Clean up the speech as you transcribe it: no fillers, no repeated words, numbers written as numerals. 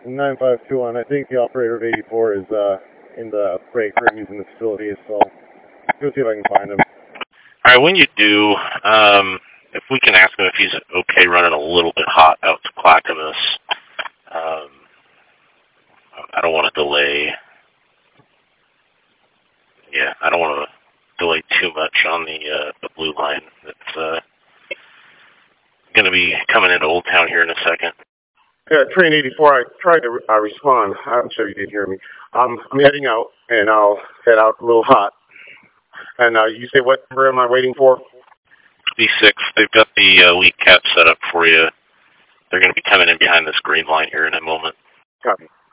9521. I think the operator of 84 is in the break room using the facilities, so go see if I can find him. All right, when you do, if we can ask him if he's okay running a little bit hot out to Clackamas. I don't want to delay. Yeah, I don't want to delay too much on the blue line. It's going to be coming into Old Town here in a second. Yeah, Train 84, I tried to respond. I'm sure you did hear me. I'm heading out, and I'll head out a little hot. And you say what number am I waiting for? B6, they've got the lead cap set up for you. They're going to be coming in behind this green line here in a moment. Copy.